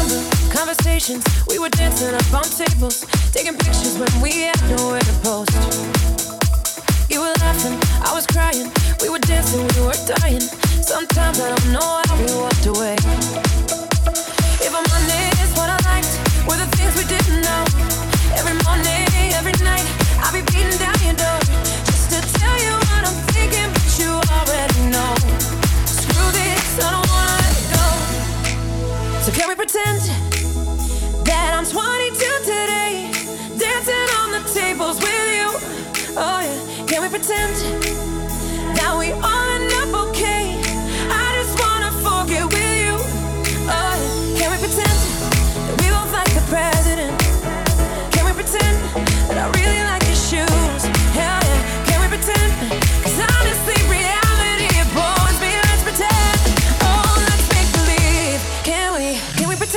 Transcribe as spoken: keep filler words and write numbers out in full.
Conversations, we were dancing up on tables, taking pictures when we had nowhere to post. You were laughing, I was crying, we were dancing, we were dying. Sometimes I don't know how we walked away. If I'm honest, what I liked were the things we didn't know. Every morning, every night, I'll be beating down your door just to tell you what I'm thinking, but you already know. Screw this, I don't wanna let it go. So can we pretend that I'm twenty-two today, dancing on the tables with you? Oh yeah, can we pretend